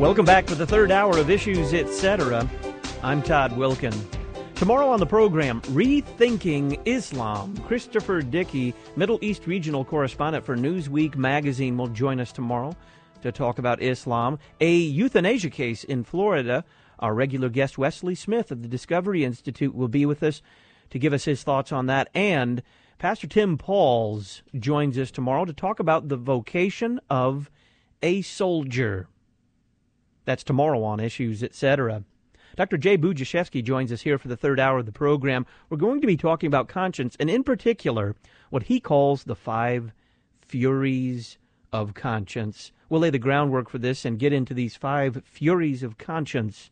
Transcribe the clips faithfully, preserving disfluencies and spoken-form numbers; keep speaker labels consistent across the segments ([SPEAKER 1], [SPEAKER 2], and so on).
[SPEAKER 1] Welcome back to the third hour of Issues, et cetera. I'm Todd Wilkin. Tomorrow on the program, Rethinking Islam. Christopher Dickey, Middle East regional correspondent for Newsweek magazine, will join us tomorrow to talk about Islam. A euthanasia case in Florida. Our regular guest, Wesley Smith of the Discovery Institute, will be with us to give us his thoughts on that. And Pastor Tim Pauls joins us tomorrow to talk about the vocation of a soldier. That's tomorrow on Issues, et cetera. Doctor Jay Budziszewski joins us here for the third hour of the program. We're going to be talking about conscience, and in particular, what he calls the five furies of conscience. We'll lay the groundwork for this and get into these five furies of conscience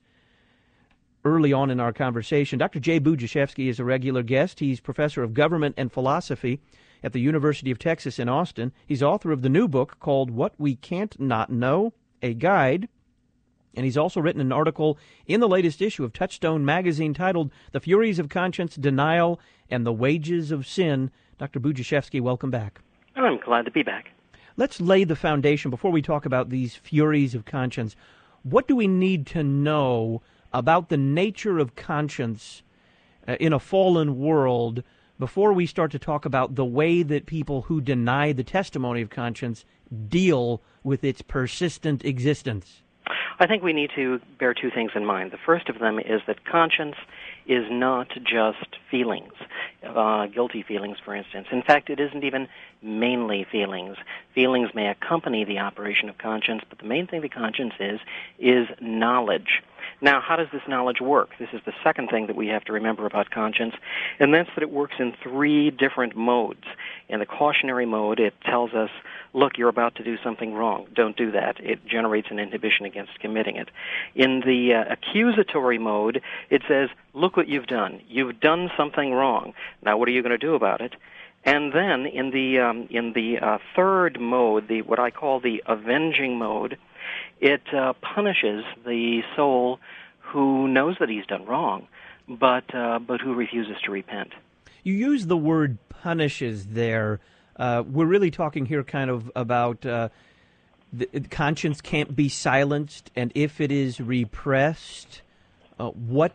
[SPEAKER 1] early on in our conversation. Doctor Jay Budziszewski is a regular guest. He's professor of government and philosophy at the University of Texas in Austin. He's author of the new book called What We Can't Not Know, a Guide. And he's also written an article in the latest issue of Touchstone magazine titled The Furies of Conscience, Denial, and the Wages of Sin. Doctor Budziszewski, welcome back.
[SPEAKER 2] I'm glad to be back.
[SPEAKER 1] Let's lay the foundation before we talk about these furies of conscience. What do we need to know about the nature of conscience uh, in a fallen world before we start to talk about the way that people who deny the testimony of conscience deal with its persistent existence?
[SPEAKER 2] I think we need to bear two things in mind. The first of them is that conscience is not just feelings, uh, guilty feelings, for instance. In fact, it isn't even mainly feelings. Feelings may accompany the operation of conscience, but the main thing that conscience is, is knowledge. Now, how does this knowledge work? This is the second thing that we have to remember about conscience, and that's that it works in three different modes. In the cautionary mode, it tells us, look, you're about to do something wrong. Don't do that. It generates an inhibition against committing it. In the uh, accusatory mode, it says, look what you've done. You've done something wrong. Now, what are you going to do about it? And then in the um, in the uh, third mode, the what I call the avenging mode, it uh, punishes the soul who knows that he's done wrong, but uh, but who refuses to repent.
[SPEAKER 1] You use the word punishes there. Uh, we're really talking here kind of about uh, the, conscience can't be silenced, and if it is repressed, uh, what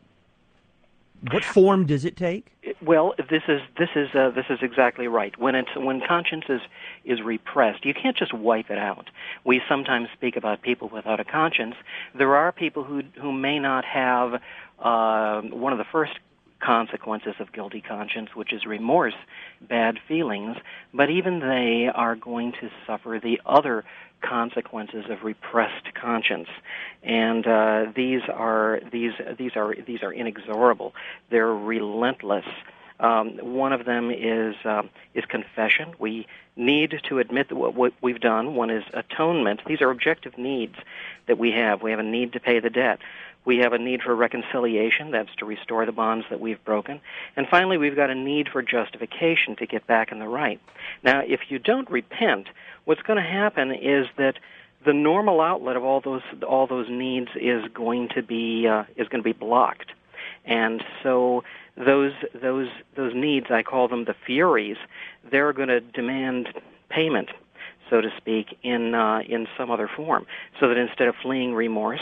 [SPEAKER 1] what form does it take?
[SPEAKER 2] Well, this is this is uh, this is exactly right. When it's when conscience is is repressed, you can't just wipe it out. We sometimes speak about people without a conscience. There are people who who may not have uh, one of the first consequences of guilty conscience, which is remorse, bad feelings, but even they are going to suffer the other consequences of repressed conscience, and uh, these are these these are these are inexorable. They're relentless. Um, one of them is um, is confession. We need to admit that what, what we've done. One is atonement. These are objective needs that we have. We have a need to pay the debt. We have a need for reconciliation, that's to restore the bonds that we've broken. And finally, we've got a need for justification to get back in the right. Now, if you don't repent, what's going to happen is that the normal outlet of all those all those needs is going to be uh, is going to be blocked. And so those those those needs, I call them the furies, they're going to demand payment, so to speak, in uh, in some other form, so that instead of fleeing remorse,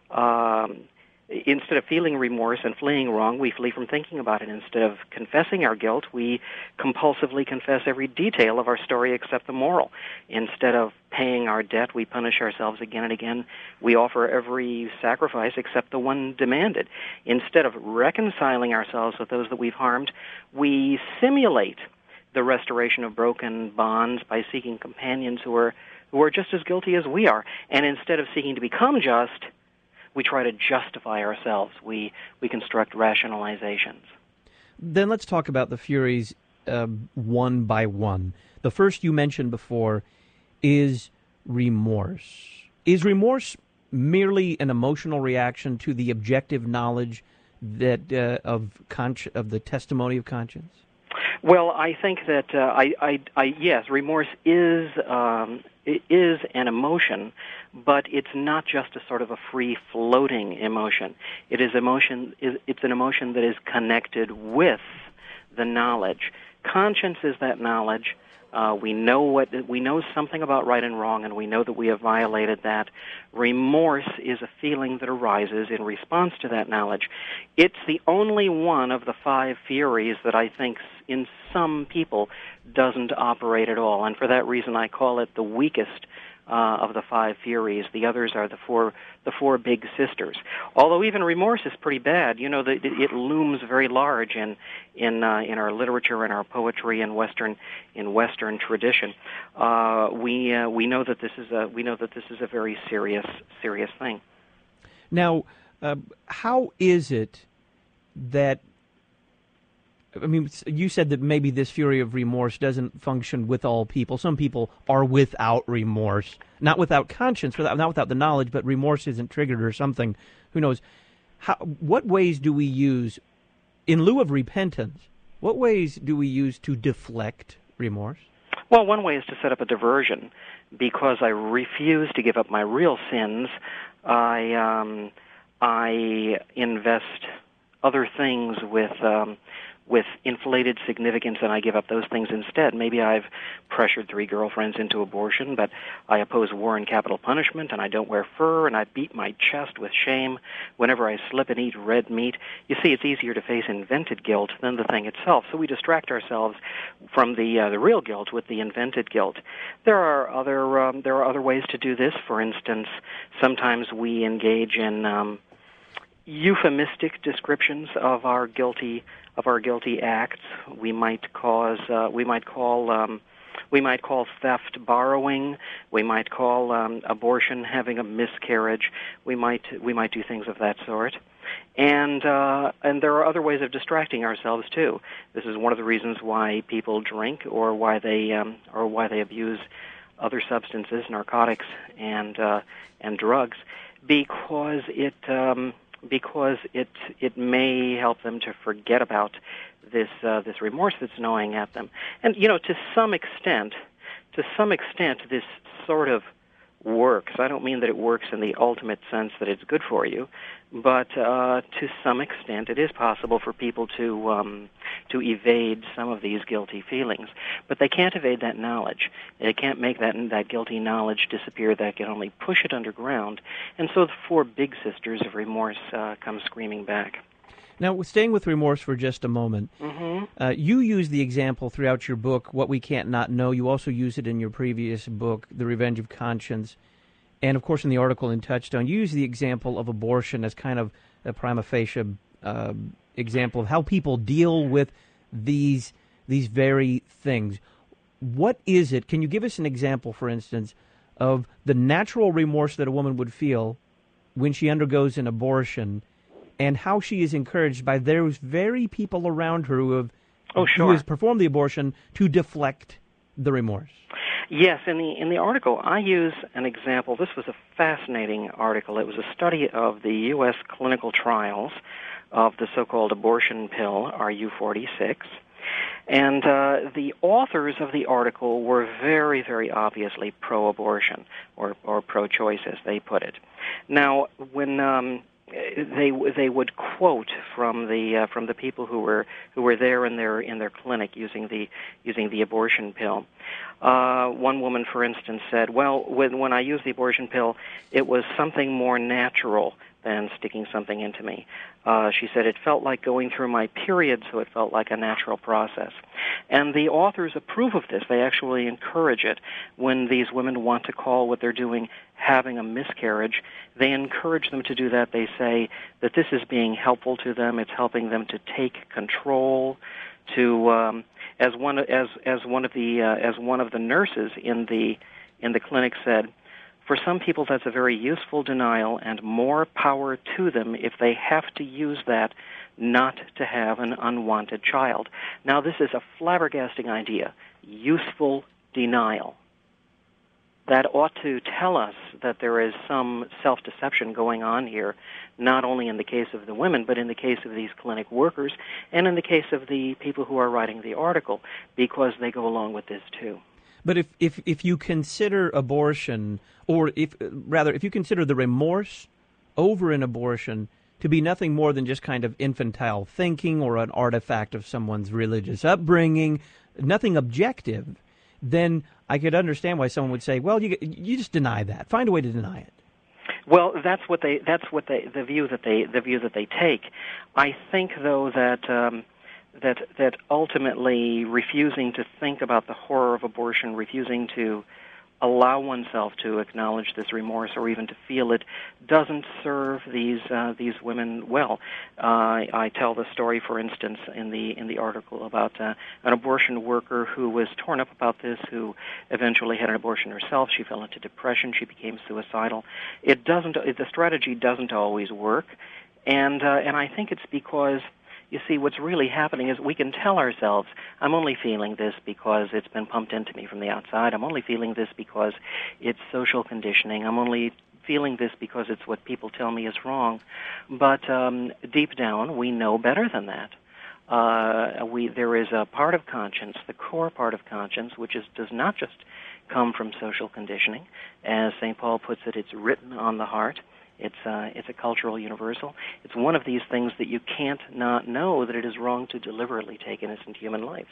[SPEAKER 2] Um, instead of feeling remorse and fleeing wrong, we flee from thinking about it. Instead of confessing our guilt, we compulsively confess every detail of our story except the moral. Instead of paying our debt, we punish ourselves again and again. We offer every sacrifice except the one demanded. Instead of reconciling ourselves with those that we've harmed, we simulate the restoration of broken bonds by seeking companions who are who are just as guilty as we are. And instead of seeking to become just, we try to justify ourselves. We we construct rationalizations.
[SPEAKER 1] Then let's talk about the furies uh, one by one. The first you mentioned before is remorse. Is remorse merely an emotional reaction to the objective knowledge that uh, of consci- of the testimony of conscience?
[SPEAKER 2] Well, I think that uh, I, I, I yes, remorse is um, it is an emotion, but it's not just a sort of a free-floating emotion. It is emotion. It's an emotion that is connected with the knowledge. Conscience is that knowledge. Uh, we know what we know something about right and wrong, and we know that we have violated that. Remorse is a feeling that arises in response to that knowledge. It's the only one of the five furies that I think in some people doesn't operate at all, and for that reason I call it the weakest uh, of the five furies. The others are the four the four big sisters. Although even remorse is pretty bad. You know, the, it looms very large in in uh, in our literature and our poetry and Western in Western tradition. Uh, we uh, we know that this is a we know that this is a very serious serious thing.
[SPEAKER 1] Now, uh, how is it that? I mean, you said that maybe this fury of remorse doesn't function with all people. Some people are without remorse, not without conscience, without, not without the knowledge, but remorse isn't triggered or something. Who knows? How, what ways do we use, in lieu of repentance, what ways do we use to deflect remorse?
[SPEAKER 2] Well, one way is to set up a diversion. Because I refuse to give up my real sins, I, um, I invest other things with... Um, with inflated significance, and I give up those things instead. Maybe I've pressured three girlfriends into abortion, but I oppose war and capital punishment, and I don't wear fur, and I beat my chest with shame whenever I slip and eat red meat. You see, it's easier to face invented guilt than the thing itself, so we distract ourselves from the uh, the real guilt with the invented guilt. There are other um, there are other ways to do this. For instance, sometimes we engage in um, euphemistic descriptions of our guilty of our guilty acts. We might cause uh, we might call um, we might call theft borrowing. We might call um, abortion having a miscarriage. We might we might do things of that sort. And uh, and there are other ways of distracting ourselves too. This is one of the reasons why people drink, or why they um, or why they abuse other substances, narcotics and uh, and drugs, because it. Um, because it it may help them to forget about this uh, this remorse that's gnawing at them. And you know, to some extent, to some extent, this sort of works. I don't mean that it works in the ultimate sense that it's good for you, but uh, to some extent, it is possible for people to um, to evade some of these guilty feelings. But they can't evade that knowledge. They can't make that that guilty knowledge disappear. They can only push it underground. And so the four big sisters of remorse uh, come screaming back.
[SPEAKER 1] Now, staying with remorse for just a moment,
[SPEAKER 2] mm-hmm.
[SPEAKER 1] uh, you use the example throughout your book, What We Can't Not Know. You also use it in your previous book, The Revenge of Conscience. And, of course, in the article in Touchstone, you use the example of abortion as kind of a prima facie uh, example of how people deal with these these very things. What is it? Can you give us an example, for instance, of the natural remorse that a woman would feel when she undergoes an abortion, and how she is encouraged by those very people around her who have
[SPEAKER 2] oh, sure.
[SPEAKER 1] who has performed the abortion to deflect the remorse?
[SPEAKER 2] Yes, in the in the article, I use an example. This was a fascinating article. It was a study of the U S clinical trials of the so-called abortion pill, R U forty-six. And uh, the authors of the article were very, very obviously pro-abortion, or, or pro-choice, as they put it. Now, when... Um, They they would quote from the uh, from the people who were who were there in their in their clinic using the using the abortion pill. Uh, one woman, for instance, said, "Well, when when I used the abortion pill, it was something more natural than sticking something into me." Uh, she said it felt like going through my period, so it felt like a natural process. And the authors approve of this. They actually encourage it. When these women want to call what they're doing having a miscarriage, they encourage them to do that. They say that this is being helpful to them. It's helping them to take control. To um, as one as as one of the uh, as one of the nurses in the in the clinic said, for some people that's a very useful denial, and more power to them if they have to use that not to have an unwanted child. Now, this is a flabbergasting idea, useful denial. That ought to tell us that there is some self-deception going on here, not only in the case of the women, but in the case of these clinic workers, and in the case of the people who are writing the article, because they go along with this too.
[SPEAKER 1] But if, if, if you consider abortion, or if rather, if you consider the remorse over an abortion to be nothing more than just kind of infantile thinking or an artifact of someone's religious upbringing, nothing objective, then I could understand why someone would say, well, you you just deny that. Find a way to deny it.
[SPEAKER 2] Well, that's what they that's what they the view that they the view that they take. I think though that um, that that ultimately refusing to think about the horror of abortion, refusing to allow oneself to acknowledge this remorse or even to feel it, doesn't serve these uh, these women well. Uh, I tell the story, for instance, in the in the article about uh, an abortion worker who was torn up about this, who eventually had an abortion herself. She fell into depression. She became suicidal. It doesn't. The strategy doesn't always work, and uh, and I think it's because, you see, what's really happening is we can tell ourselves, I'm only feeling this because it's been pumped into me from the outside. I'm only feeling this because it's social conditioning. I'm only feeling this because it's what people tell me is wrong. But um, deep down, we know better than that. Uh, we there is a part of conscience, the core part of conscience, which is does not just come from social conditioning. As Saint Paul puts it, it's written on the heart. It's uh, it's a cultural universal. It's one of these things that you can't not know that it is wrong to deliberately take innocent human life.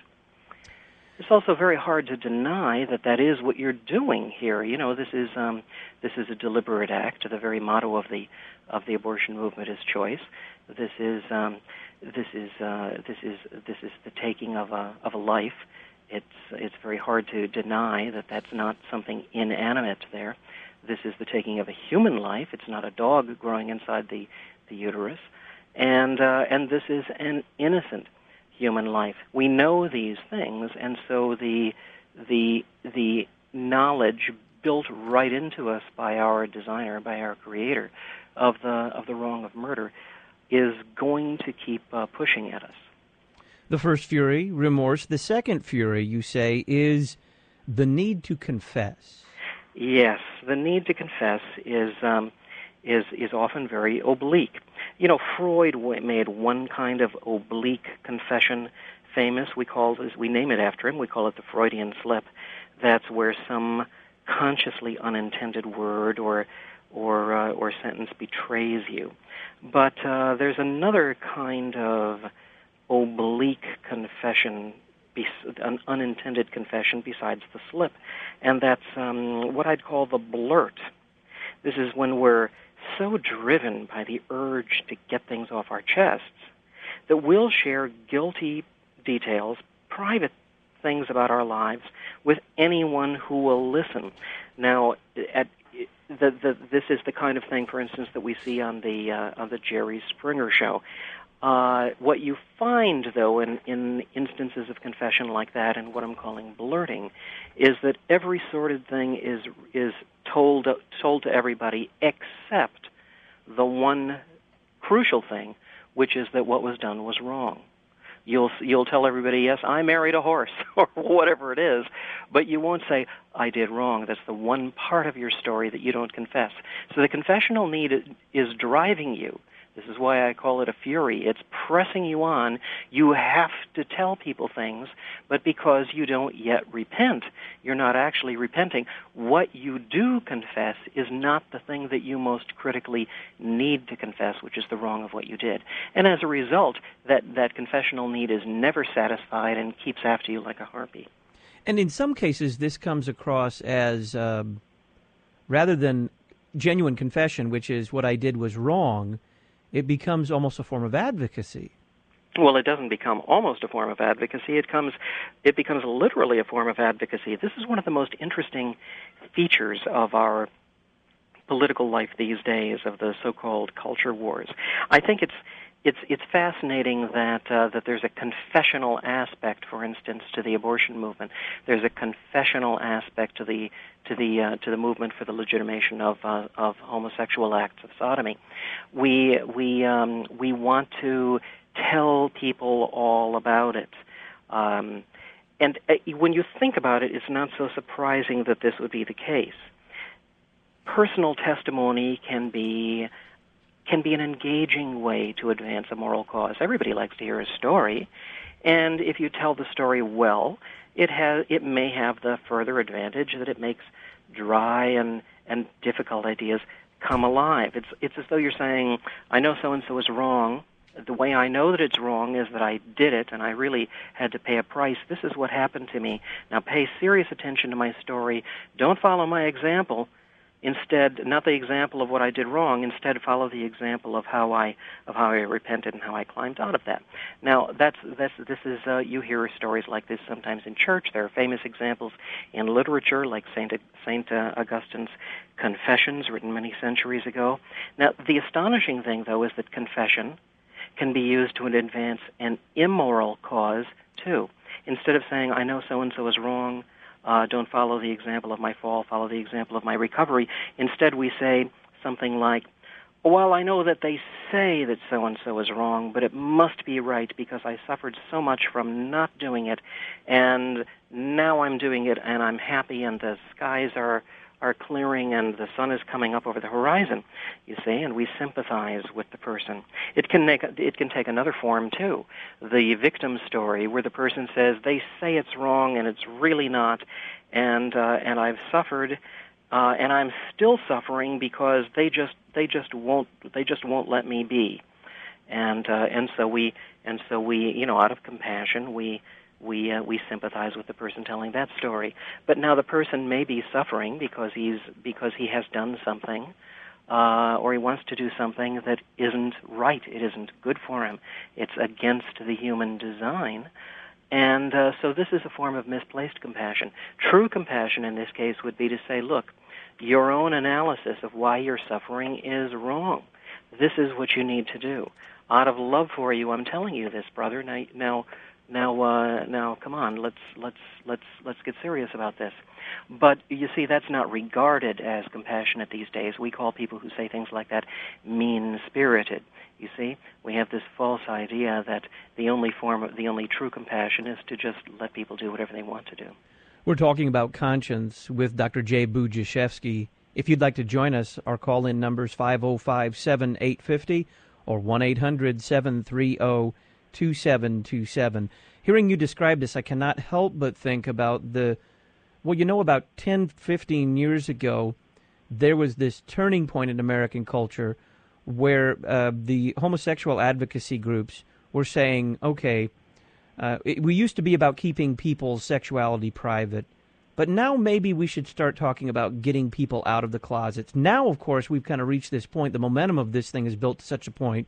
[SPEAKER 2] It's also very hard to deny that that is what you're doing here. You know, this is um, this is a deliberate act. The very motto of the of the abortion movement is choice. This is um, this is uh, this is this is the taking of a of a life. It's it's very hard to deny that that's not something inanimate there. This is the taking of a human life. It's not a dog growing inside the, the uterus. And uh, and this is an innocent human life. We know these things, and so the the the knowledge built right into us by our designer, by our creator, of the of the wrong of murder, is going to keep uh, pushing at us.
[SPEAKER 1] The first fury, remorse. The second fury, you say, is the need to confess.
[SPEAKER 2] Yes, the need to confess is um, is is often very oblique. You know, Freud w- made one kind of oblique confession famous. We call this, we name it after him. We call it the Freudian slip. That's where some consciously unintended word or or uh, or sentence betrays you. But uh, there's another kind of oblique confession, an unintended confession besides the slip, and that's um, what I'd call the blurt. This is when we're so driven by the urge to get things off our chests that we'll share guilty details, private things about our lives with anyone who will listen. Now, at the, the, this is the kind of thing, for instance, that we see on the uh, on the Jerry Springer show. Uh, what you find, though, in, in instances of confession like that, and what I'm calling blurting, is that every sordid thing is is told told to everybody except the one crucial thing, which is that what was done was wrong. You'll you'll tell everybody, yes, I married a horse, or whatever it is, but you won't say, I did wrong. That's the one part of your story that you don't confess. So the confessional need is driving you. This is why I call it a fury. It's pressing you on. You have to tell people things, but because you don't yet repent, you're not actually repenting. What you do confess is not the thing that you most critically need to confess, which is the wrong of what you did. And as a result, that, that confessional need is never satisfied and keeps after you like a harpy.
[SPEAKER 1] And in some cases, this comes across as, uh, rather than genuine confession, which is what I did was wrong, it becomes almost a form of advocacy.
[SPEAKER 2] Well, it doesn't become almost a form of advocacy. It comes, it becomes literally a form of advocacy. This is one of the most interesting features of our political life these days, of the so-called culture wars. I think it's it's it's fascinating that uh, that there's a confessional aspect, for instance, to the abortion movement. There's a confessional aspect to the to the uh, to the movement for the legitimation of uh, of homosexual acts of sodomy. We we um, we want to tell people all about it. Um, and uh, when you think about it, it's not so surprising that this would be the case. Personal testimony can be can be an engaging way to advance a moral cause. Everybody likes to hear a story, and if you tell the story well, it has it may have the further advantage that it makes dry and, and difficult ideas come alive. It's it's as though you're saying, I know so-and-so is wrong, The way I know that it's wrong is that I did it, and I really had to pay a price. This is what happened to me. Now pay serious attention to my story. Don't follow my example. Instead, not the example of what I did wrong. Instead, follow the example of how I of how I repented and how I climbed out of that. Now, that's that's this is uh, you hear stories like this sometimes in church. There are famous examples in literature, like Saint Saint uh, Augustine's Confessions, written many centuries ago. Now, the astonishing thing, though, is that confession can be used to advance an immoral cause too. Instead of saying, "I know so and so is wrong. Uh, don't follow the example of my fall, follow the example of my recovery." Instead, we say something like, "Well, I know that they say that so-and-so is wrong, but it must be right because I suffered so much from not doing it, and now I'm doing it, and I'm happy, and the skies are are clearing, and the sun is coming up over the horizon," you see, and we sympathize with the person. It can make, it can take another form, too. The victim story, where the person says, they say it's wrong, and it's really not, and uh, and I've suffered, uh, and I'm still suffering because they just they just won't they just won't let me be, and uh, and so we and so we you know out of compassion we. We uh, we sympathize with the person telling that story, but now the person may be suffering because he's because he has done something, uh, or he wants to do something that isn't right. It isn't good for him. It's against the human design, and uh, so this is a form of misplaced compassion. True compassion in this case would be to say, look, your own analysis of why you're suffering is wrong. This is what you need to do. Out of love for you, I'm telling you this, brother. Now. now Now, uh, now, come on, let's let's let's let's get serious about this. But you see, that's not regarded as compassionate these days. We call people who say things like that mean-spirited. You see, we have this false idea that the only form of the only true compassion is to just let people do whatever they want to do.
[SPEAKER 1] We're talking about conscience with Doctor Jay Budziszewski. If you'd like to join us, our call-in number is five oh five, seven eight five oh or one eight hundred, seven three zero, two seven two seven. Hearing you describe this, I cannot help but think about the, well, you know, about ten, fifteen years ago, there was this turning point in American culture where uh, the homosexual advocacy groups were saying, okay, uh, it, we used to be about keeping people's sexuality private, but now maybe we should start talking about getting people out of the closets. Now, of course, we've kind of reached this point. The momentum of this thing is built to such a point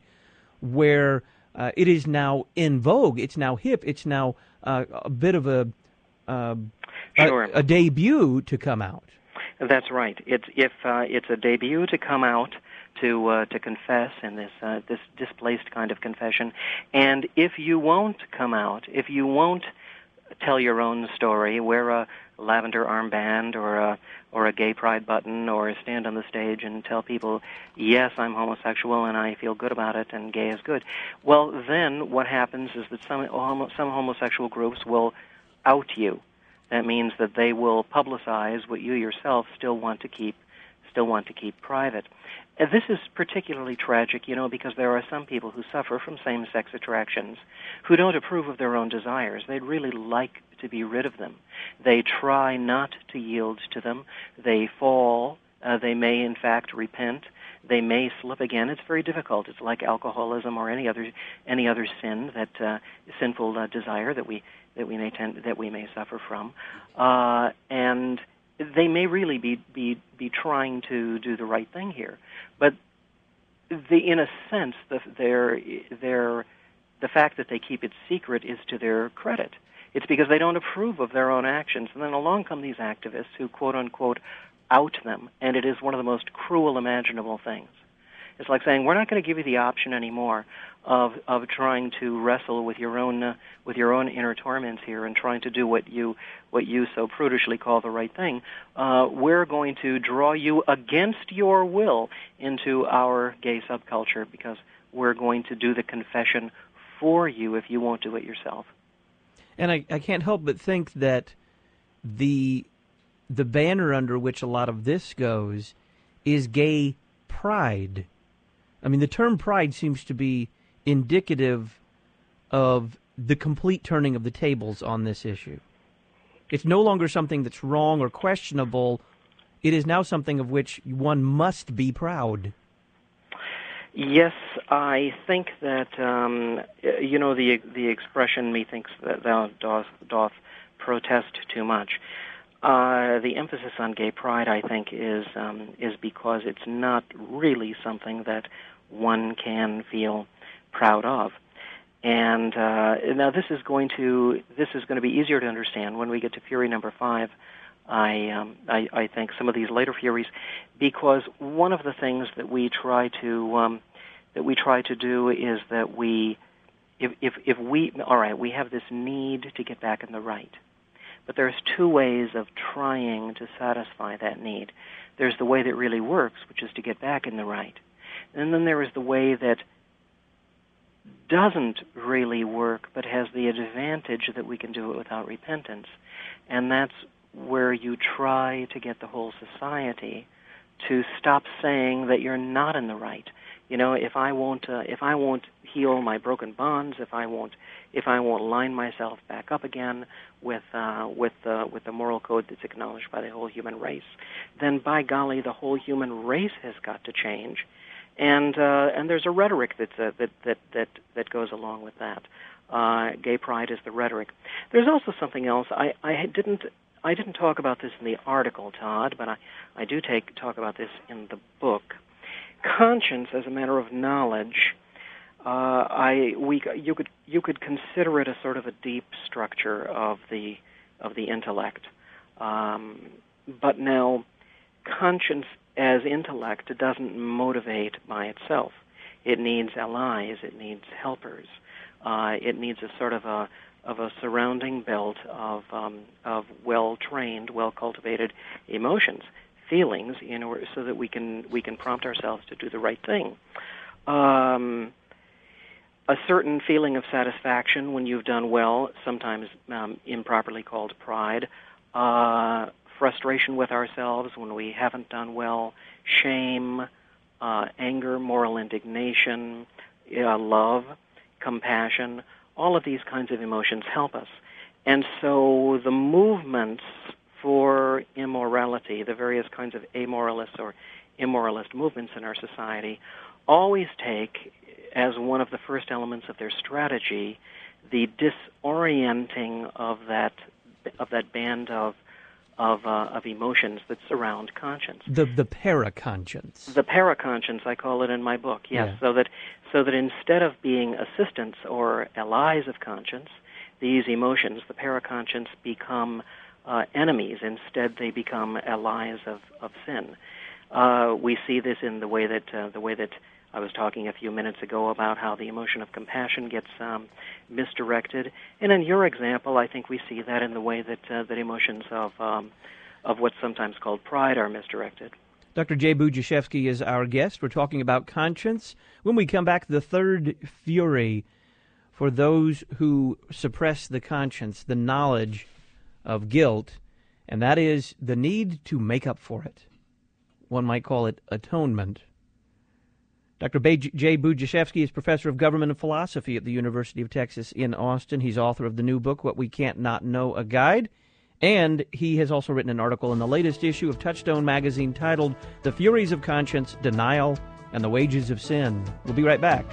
[SPEAKER 1] where Uh, it is now in vogue. It's now hip. It's now uh, a bit of a, uh,
[SPEAKER 2] sure.
[SPEAKER 1] a a debut to come out.
[SPEAKER 2] That's right. It's if uh, it's a debut to come out to uh, to confess in this uh, this displaced kind of confession, and if you won't come out, if you won't tell your own story, wear a lavender armband or a or a gay pride button, or stand on the stage and tell people, yes, I'm homosexual and I feel good about it and gay is good. Well, then what happens is that some some homosexual groups will out you. That means that they will publicize what you yourself still want to keep still want to keep private. And this is particularly tragic, you know, because there are some people who suffer from same-sex attractions who don't approve of their own desires. They'd really like to be rid of them. They try not to yield to them. They fall. Uh, they may, in fact, repent. They may slip again. It's very difficult. It's like alcoholism or any other any other sin, that uh, sinful uh, desire that we that we may tend that we may suffer from, uh, and they may really be, be be trying to do the right thing here, but the in a sense the their their the fact that they keep it secret is to their credit. It's because they don't approve of their own actions, and then along come these activists who quote unquote out them, and it is one of the most cruel imaginable things. It's like saying, we're not going to give you the option anymore of of trying to wrestle with your own uh, with your own inner torments here and trying to do what you what you so prudishly call the right thing. Uh, we're going to draw you against your will into our gay subculture because we're going to do the confession for you if you won't do it yourself.
[SPEAKER 1] And I, I can't help but think that the the banner under which a lot of this goes is gay pride. I mean, the term pride seems to be indicative of the complete turning of the tables on this issue. It's no longer something that's wrong or questionable. It is now something of which one must be proud.
[SPEAKER 2] Yes, I think that, um, you know, the the expression, methinks that thou doth, doth protest too much. Uh, the emphasis on gay pride, I think, is um, is because it's not really something that one can feel proud of. And uh, now this is going to this is going to be easier to understand when we get to Fury number five. I, um, I I think some of these later Furies, because one of the things that we try to um, that we try to do is that we, if if if we all right, we have this need to get back in the right. But there's two ways of trying to satisfy that need. There's the way that really works, which is to get back in the right. And then there is the way that doesn't really work, but has the advantage that we can do it without repentance. And that's where you try to get the whole society to stop saying that you're not in the right. You know, if I won't, uh, if I won't heal my broken bonds, if I won't, if I won't line myself back up again with uh, with uh, with the moral code that's acknowledged by the whole human race, then by golly, the whole human race has got to change. And uh, and there's a rhetoric that's uh, that that that that goes along with that. Uh, gay pride is the rhetoric. There's also something else. I, I didn't I didn't talk about this in the article, Todd, but I, I do take talk about this in the book. Conscience, as a matter of knowledge, uh, I we you could you could consider it a sort of a deep structure of the of the intellect. Um, but now, conscience as intellect doesn't motivate by itself. It needs allies. It needs helpers. Uh, it needs a sort of a of a surrounding belt of um, of well-trained, well-cultivated emotions, feelings, in order so that we can we can prompt ourselves to do the right thing. Um, a certain feeling of satisfaction when you've done well, sometimes um, improperly called pride. Uh, frustration with ourselves when we haven't done well, shame, uh, anger, moral indignation, uh, love, compassion, all of these kinds of emotions help us. And so the movements for immorality, the various kinds of amoralist or immoralist movements in our society, always take as one of the first elements of their strategy the disorienting of that of that band of Of, uh, of emotions that surround conscience.
[SPEAKER 1] The the paraconscience.
[SPEAKER 2] The paraconscience, I call it in my book. Yes,
[SPEAKER 1] yeah.
[SPEAKER 2] so that so that instead of being assistants or allies of conscience, these emotions, the paraconscience, become uh, enemies. Instead, they become allies of of sin. Uh, we see this in the way that uh, the way that I was talking a few minutes ago about how the emotion of compassion gets um, misdirected, and in your example, I think we see that in the way that uh, that emotions of um, of what's sometimes called pride are misdirected.
[SPEAKER 1] Doctor Jay Budziszewski is our guest. We're talking about conscience. When we come back, the third fury for those who suppress the conscience, the knowledge of guilt, and that is the need to make up for it. One might call it atonement. Doctor Jay Budziszewski is professor of government and philosophy at the University of Texas in Austin. He's author of the new book, What We Can't Not Know, A Guide. And he has also written an article in the latest issue of Touchstone magazine titled The Furies of Conscience, Denial, and the Wages of Sin. We'll be right back.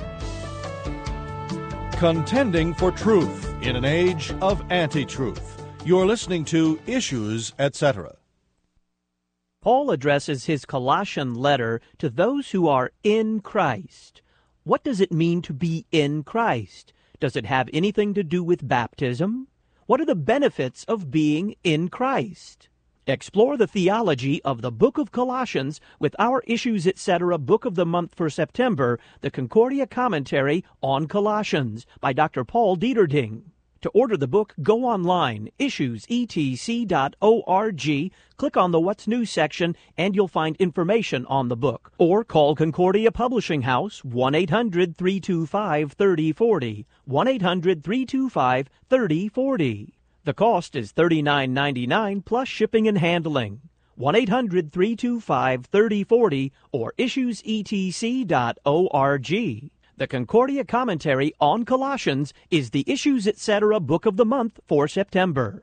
[SPEAKER 3] Contending for truth in an age of anti-truth. You're listening to Issues, et cetera.
[SPEAKER 1] Paul addresses his Colossian letter to those who are in Christ. What does it mean to be in Christ? Does it have anything to do with baptism? What are the benefits of being in Christ? Explore the theology of the Book of Colossians with our Issues, et cetera. Book of the Month for September, the Concordia Commentary on Colossians by Doctor Paul Dieterding. To order the book, go online, issues e t c dot org, click on the What's New section, and you'll find information on the book. Or call Concordia Publishing House, one eight hundred, three two five, three oh four oh, one eight hundred, three two five, three oh four oh. The cost is thirty-nine ninety-nine plus shipping and handling. one eight hundred, three two five, three oh four oh or issues e t c dot org. The Concordia Commentary on Colossians is the Issues, et cetera. Book of the Month for September.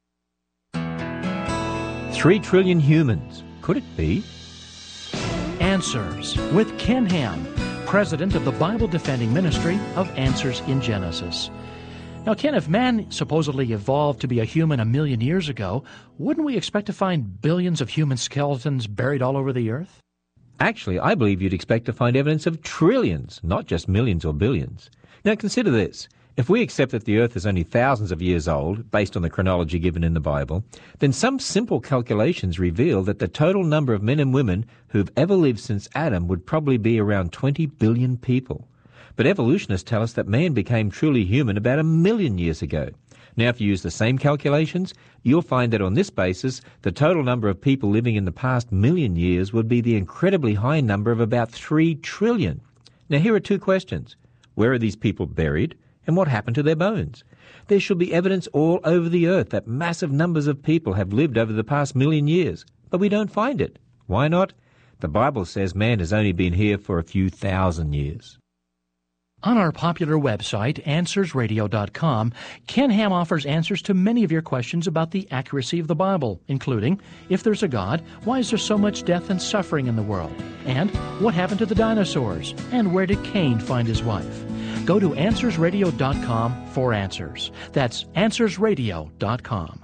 [SPEAKER 4] Three trillion humans. Could it be? And Answers with Ken Ham, president of the Bible Defending Ministry of Answers in Genesis. Now, Ken, if man supposedly evolved to be a human a million years ago, wouldn't we expect to find billions of human skeletons buried all over the earth?
[SPEAKER 5] Actually, I believe you'd expect to find evidence of trillions, not just millions or billions. Now, consider this. If we accept that the earth is only thousands of years old, based on the chronology given in the Bible, then some simple calculations reveal that the total number of men and women who've ever lived since Adam would probably be around twenty billion people. But evolutionists tell us that man became truly human about a million years ago. Now, if you use the same calculations, you'll find that on this basis, the total number of people living in the past million years would be the incredibly high number of about three trillion. Now, here are two questions. Where are these people buried? And what happened to their bones? There should be evidence all over the earth that massive numbers of people have lived over the past million years, but we don't find it. Why not? The Bible says man has only been here for a few thousand years.
[SPEAKER 4] On our popular website, answers radio dot com, Ken Ham offers answers to many of your questions about the accuracy of the Bible, including, if there's a God, why is there so much death and suffering in the world? And what happened to the dinosaurs? And where did Cain find his wife? Go to answers radio dot com for answers. That's answers radio dot com.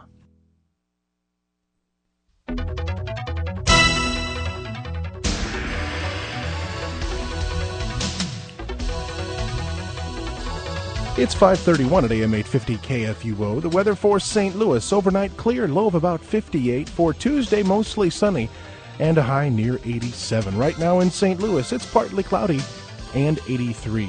[SPEAKER 6] It's five thirty-one at A M eight fifty K F U O. The weather for Saint Louis, overnight clear, low of about fifty-eight. For Tuesday, mostly sunny and a high near eighty-seven. Right now in Saint Louis, it's partly cloudy and eighty-three.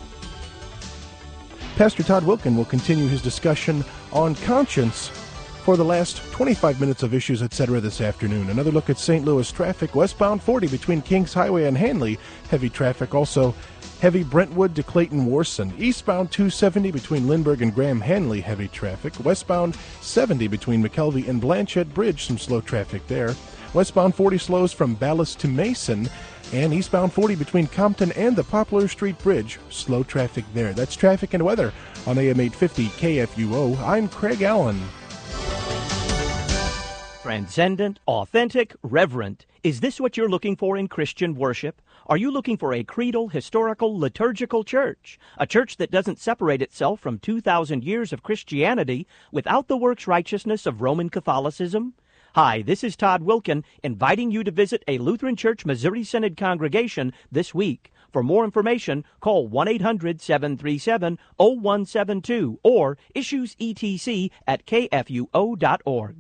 [SPEAKER 6] Pastor Todd Wilken will continue his discussion on conscience for the last twenty-five minutes of Issues, et cetera this afternoon. Another look at Saint Louis traffic. Westbound forty between Kings Highway and Hanley, heavy traffic. Also heavy Brentwood to Clayton Warson. Eastbound two seventy between Lindbergh and Graham Hanley, heavy traffic. Westbound seventy between McKelvey and Blanchette Bridge, some slow traffic there. Westbound forty slows from Ballast to Mason. And eastbound forty between Compton and the Poplar Street Bridge, slow traffic there. That's traffic and weather on A M eight fifty K F U O. I'm Craig Allen.
[SPEAKER 1] Transcendent, authentic, reverent. Is this what you're looking for in Christian worship? Are you looking for a creedal, historical, liturgical church? A church that doesn't separate itself from two thousand years of Christianity without the works righteousness of Roman Catholicism? Hi, this is Todd Wilken, inviting you to visit a Lutheran Church Missouri Synod congregation this week. For more information, call one eight hundred seven three seven oh one seven two or issues e t c at k f u o dot org.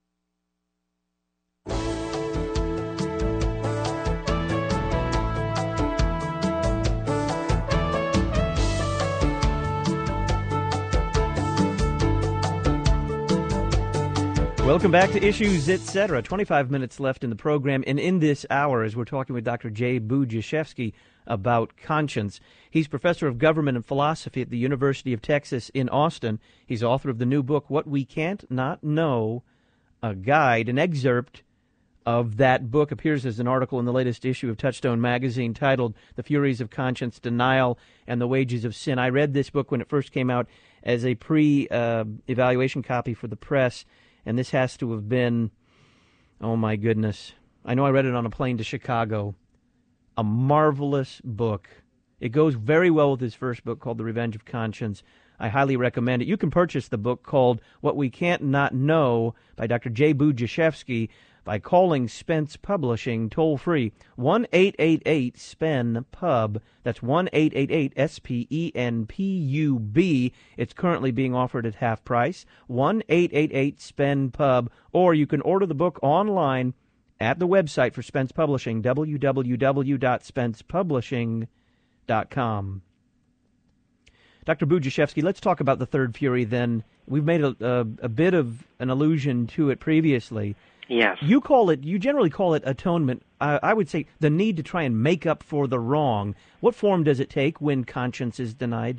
[SPEAKER 1] Welcome back to Issues, et cetera. twenty-five minutes left in the program, and in this hour, as we're talking with Doctor Jay Budziszewski about conscience. He's professor of government and philosophy at the University of Texas in Austin. He's author of the new book, What We Can't Not Know, a guide. An excerpt of that book appears as an article in the latest issue of Touchstone magazine titled The Furies of Conscience, Denial, and the Wages of Sin. I read this book when it first came out as a pre-evaluation uh, copy for the press. And this has to have been, oh my goodness, I know I read it on a plane to Chicago. A marvelous book. It goes very well with his first book called The Revenge of Conscience. I highly recommend it. You can purchase the book called What We Can't Not Know by Doctor Jay Budziszewski by calling Spence Publishing toll-free, one eight eight eight S P E N P U B. That's one eight eight eight S P E N P U B. It's currently being offered at half price, one eight eight eight S P E N P U B. Or you can order the book online at the website for Spence Publishing, w w w dot spence publishing dot com. Doctor Budziszewski, let's talk about the third fury then. We've made a, a, a bit of an allusion to it previously.
[SPEAKER 2] Yes.
[SPEAKER 1] You call it, you generally call it atonement. Uh, I would say the need to try and make up for the wrong. What form does it take when conscience is denied?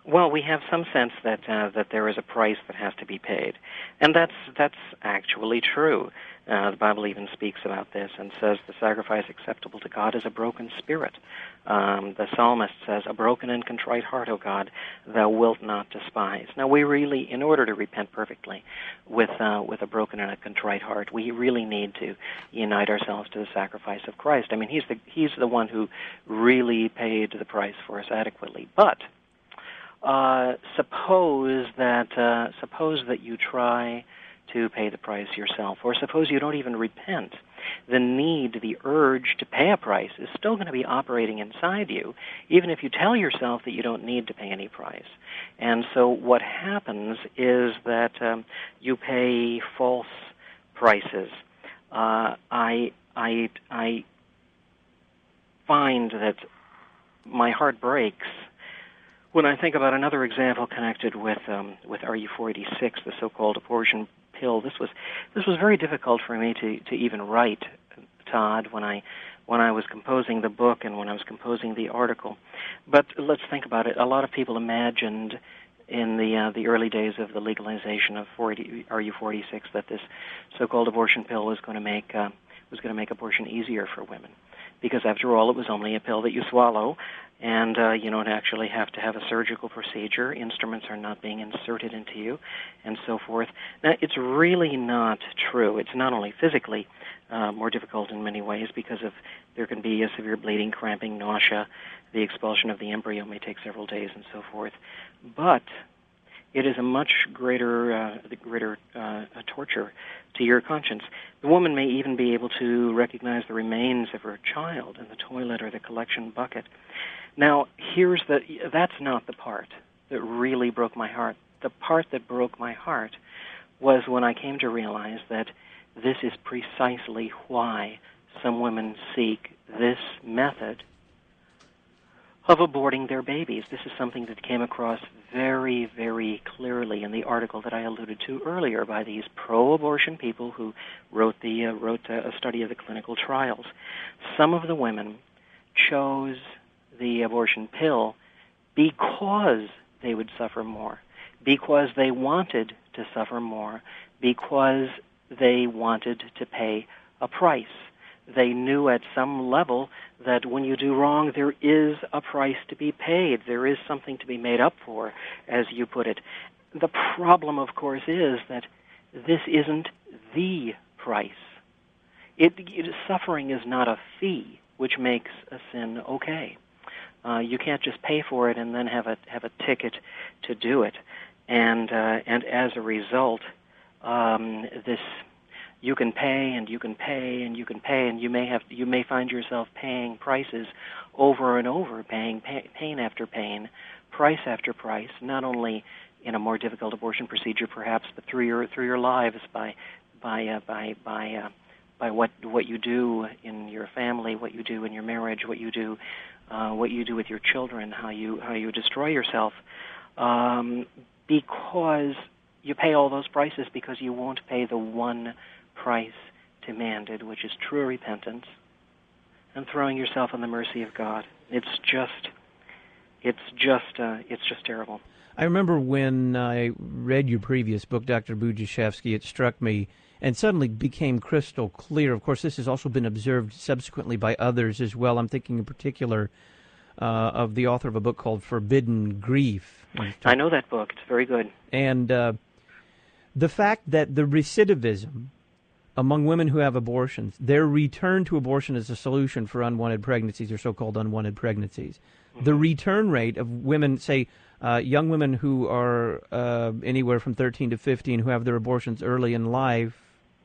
[SPEAKER 2] Well, we have some sense that uh, that there is a price that has to be paid, and that's that's actually true. Uh, the Bible even speaks about this and says the sacrifice acceptable to God is a broken spirit. Um, the psalmist says, "A broken and contrite heart, O God, Thou wilt not despise." Now, we really, in order to repent perfectly with uh, with a broken and a contrite heart, we really need to unite ourselves to the sacrifice of Christ. I mean, He's the He's the one who really paid the price for us adequately, but. Uh, suppose that uh, suppose that you try to pay the price yourself, or suppose you don't even repent. The need, the urge to pay a price is still going to be operating inside you, even if you tell yourself that you don't need to pay any price. And so what happens is that um, you pay false prices. Uh, I I I find that my heart breaks when I think about another example connected with um, with R U forty-six, the so-called abortion pill. This was this was very difficult for me to, to even write, Todd, when I when I was composing the book and when I was composing the article. But let's think about it. A lot of people imagined in the uh, the early days of the legalization of R U forty-six that this so-called abortion pill was going to make uh, was going to make abortion easier for women, because after all, it was only a pill that you swallow. And uh, you don't actually have to have a surgical procedure. Instruments are not being inserted into you, and so forth. Now, it's really not true. It's not only physically uh, more difficult in many ways because of there can be a severe bleeding, cramping, nausea. The expulsion of the embryo may take several days, and so forth. But it is a much greater, uh, greater uh, a torture to your conscience. The woman may even be able to recognize the remains of her child in the toilet or the collection bucket. Now, here's the, that's not the part that really broke my heart. The part that broke my heart was when I came to realize that this is precisely why some women seek this method of aborting their babies. This is something that came across very, very clearly in the article that I alluded to earlier by these pro-abortion people who wrote the uh, wrote a study of the clinical trials. Some of the women chose the abortion pill because they would suffer more, because they wanted to suffer more, because they wanted to pay a price. They knew at some level that when you do wrong, there is a price to be paid. There is something to be made up for, as you put it. The problem, of course, is that this isn't the price. It, it, suffering is not a fee, which makes a sin okay. Uh, you can't just pay for it and then have a have a ticket to do it, and uh, and as a result, um, this you can pay and you can pay and you can pay, and you may have you may find yourself paying prices over and over, paying pay, pain after pain, price after price, not only in a more difficult abortion procedure, perhaps, but through your through your lives by by uh, by by uh, by what what you do in your family, what you do in your marriage, what you do. Uh, what you do with your children, how you how you destroy yourself, um, because you pay all those prices because you won't pay the one price demanded, which is true repentance and throwing yourself on the mercy of God. It's just, it's just, uh, it's just terrible.
[SPEAKER 1] I remember when I read your previous book, Doctor Budziszewski, it struck me and suddenly became crystal clear. Of course, this has also been observed subsequently by others as well. I'm thinking in particular uh, of the author of a book called Forbidden Grief.
[SPEAKER 2] I know that book. It's very good.
[SPEAKER 1] And uh, the fact that the recidivism among women who have abortions, their return to abortion as a solution for unwanted pregnancies or so-called unwanted pregnancies, mm-hmm. the return rate of women, say, uh, young women who are uh, anywhere from thirteen to fifteen who have their abortions early in life,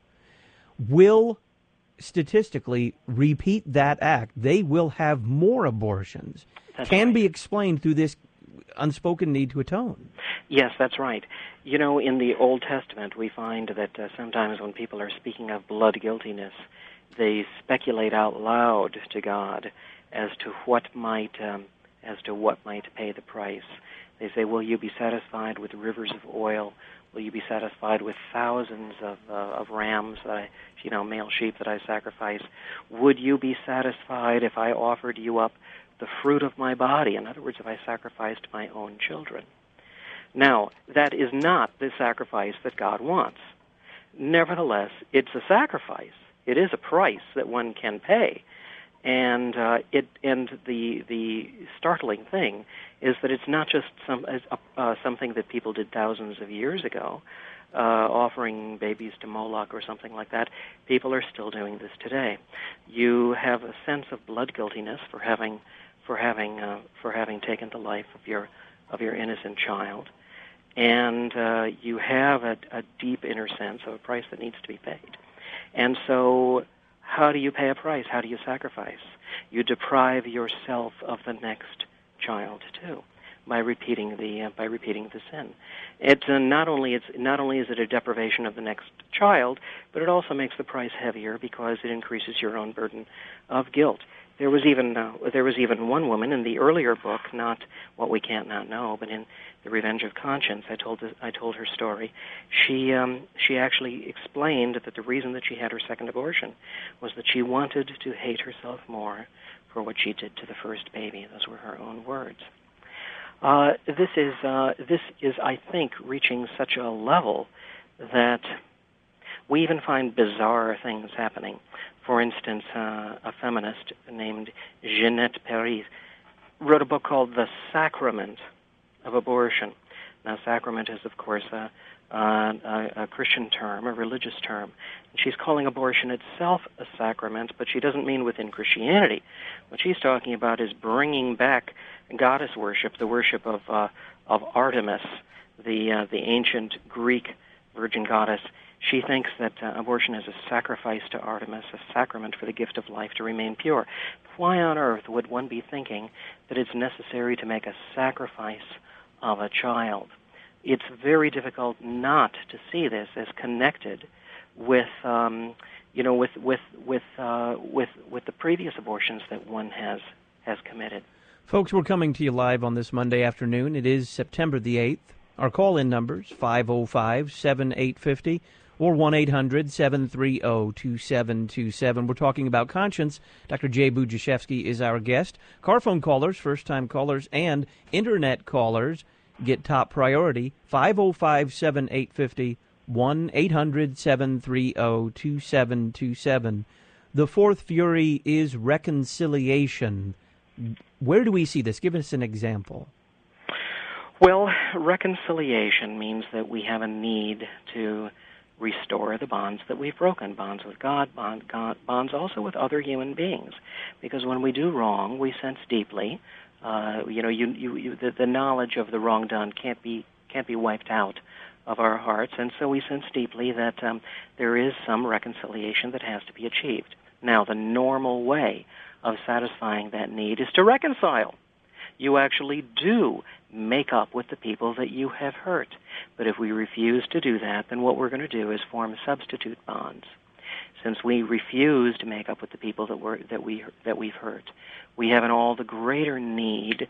[SPEAKER 1] will statistically repeat that act. They will have more abortions.
[SPEAKER 2] That's
[SPEAKER 1] Can
[SPEAKER 2] right.
[SPEAKER 1] be explained through this unspoken need to atone.
[SPEAKER 2] Yes, that's right. You know, in the Old Testament, we find that uh, sometimes when people are speaking of blood guiltiness, they speculate out loud to God as to what might um, as to what might pay the price. They say, "Will you be satisfied with rivers of oil? Will you be satisfied with thousands of uh, of rams that I, you know, male sheep that I sacrifice? Would you be satisfied if I offered you up the fruit of my body. In other words, if I sacrificed my own children. Now, that is not the sacrifice that God wants. Nevertheless, it's a sacrifice. It is a price that one can pay. And uh, it and the the startling thing is that it's not just some uh, something that people did thousands of years ago, uh, offering babies to Moloch or something like that. People are still doing this today. You have a sense of blood guiltiness for having for having uh, for having taken the life of your of your innocent child, and uh, you have a, a deep inner sense of a price that needs to be paid. And so, how do you pay a price? How do you sacrifice? You deprive yourself of the next child too, by repeating the uh, by repeating the sin. It's uh, not only it's not only is it a deprivation of the next child, but it also makes the price heavier because it increases your own burden of guilt. There was even uh, there was even one woman in the earlier book, not What We Can't Not Know, but in The Revenge of Conscience. I told the, I told her story. She um, she actually explained that the reason that she had her second abortion was that she wanted to hate herself more for what she did to the first baby. Those were her own words. Uh, this is uh, this is I think reaching such a level that we even find bizarre things happening. For instance, uh, a feminist named Jeanette Paris wrote a book called The Sacrament of Abortion. Now, sacrament is, of course, a, a, a Christian term, a religious term. And she's calling abortion itself a sacrament, but she doesn't mean within Christianity. What she's talking about is bringing back goddess worship, the worship of uh, of Artemis, the uh, the ancient Greek virgin goddess. She thinks that uh, abortion is a sacrifice to Artemis, a sacrament for the gift of life to remain pure. Why on earth would one be thinking that it's necessary to make a sacrifice of a child? It's very difficult not to see this as connected with, um, you know, with with with uh, with with the previous abortions that one has has committed.
[SPEAKER 1] Folks, we're coming to you live on this Monday afternoon. It is September the eighth. Our call-in numbers five oh five, seven eight five oh or one eight hundred, seven three zero, two seven two seven. We're talking about conscience. Doctor Jay Budziszewski is our guest. Car phone callers, first-time callers, and Internet callers get top priority. five oh five, seven eight five oh, one eight hundred, seven three zero, two seven two seven. The fourth fury is reconciliation. Where do we see this? Give us an example.
[SPEAKER 2] Well, reconciliation means that we have a need to restore the bonds that we've broken, bonds with God, bond, God, bonds also with other human beings. Because when we do wrong, we sense deeply, uh, you know, you, you, you, the, the knowledge of the wrong done can't be can't be wiped out of our hearts, and so we sense deeply that um, there is some reconciliation that has to be achieved. Now, the normal way of satisfying that need is to reconcile. You actually do make up with the people that you have hurt. But if we refuse to do that, then what we're going to do is form substitute bonds. Since we refuse to make up with the people that we're, that we that we've hurt, we have an all the greater need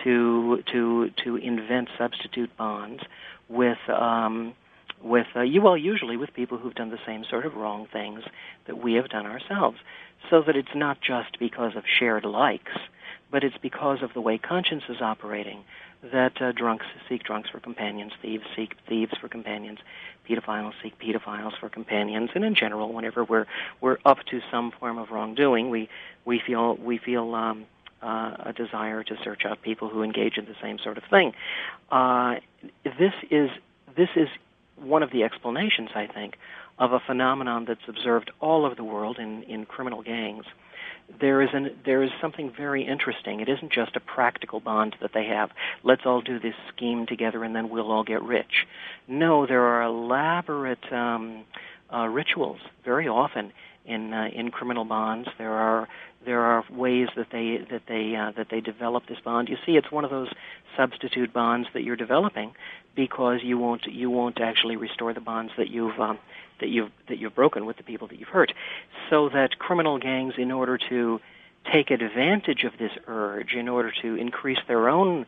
[SPEAKER 2] to to to invent substitute bonds with um, with uh, you well usually with people who've done the same sort of wrong things that we have done ourselves, so that it's not just because of shared likes, but it's because of the way conscience is operating that uh, drunks seek drunks for companions, thieves seek thieves for companions, pedophiles seek pedophiles for companions, and in general, whenever we're we're up to some form of wrongdoing, we we feel we feel um, uh, a desire to search out people who engage in the same sort of thing. Uh, this is this is one of the explanations, I think, of a phenomenon that's observed all over the world in, in criminal gangs. There is an, there is something very interesting. It isn't just a practical bond that they have. Let's all do this scheme together and then we'll all get rich. No, there are elaborate um, uh, rituals very often in uh, in criminal bonds. There are there are ways that they that they uh, that they develop this bond. You see, it's one of those substitute bonds that you're developing because you won't you won't actually restore the bonds that you've um, that you've that you've broken with the people that you've hurt. So that criminal gangs, in order to take advantage of this urge, in order to increase their own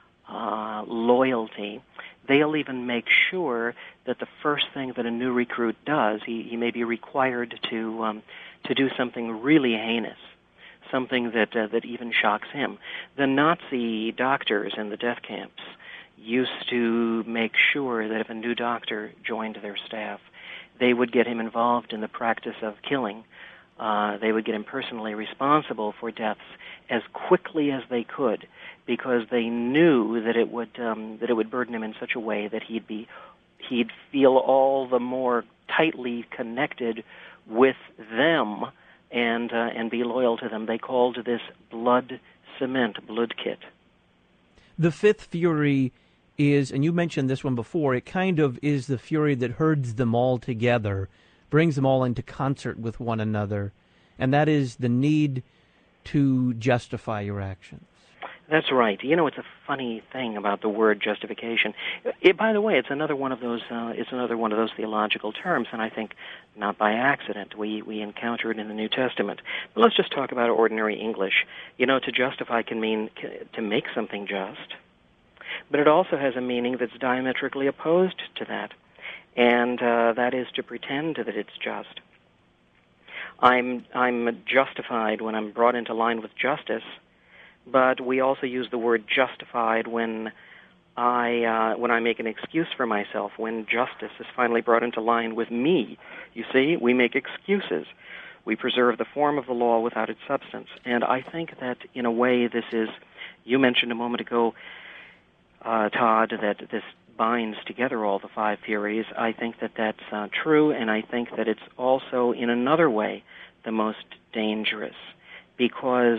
[SPEAKER 2] uh, loyalty, they'll even make sure that the first thing that a new recruit does, he, he may be required to um, to do something really heinous, something that uh, that even shocks him. The Nazi doctors in the death camps used to make sure that if a new doctor joined their staff, they would get him involved in the practice of killing. Uh, they would get him personally responsible for deaths as quickly as they could, because they knew that it would um, that it would burden him in such a way that he'd be he'd feel all the more tightly connected with them and uh, and be loyal to them. They called this blood cement, blood kit.
[SPEAKER 1] The fifth fury is, and you mentioned this one before, it kind of is the fury that herds them all together, brings them all into concert with one another, and that is the need to justify your actions.
[SPEAKER 2] That's right. You know, it's a funny thing about the word justification. It, by the way, it's another one of those. Uh, it's another one of those theological terms, and I think not by accident. We we encounter it in the New Testament. But let's just talk about ordinary English. You know, to justify can mean to make something just, but it also has a meaning that's diametrically opposed to that, and uh, that is to pretend that it's just. I'm I'm justified when I'm brought into line with justice. But we also use the word justified when I uh, when I make an excuse for myself, when justice is finally brought into line with me. You see, we make excuses. We preserve the form of the law without its substance. And I think that, in a way, this is, you mentioned a moment ago, uh, Todd, that this binds together all the five furies. I think that that's uh, true, and I think that it's also, in another way, the most dangerous, because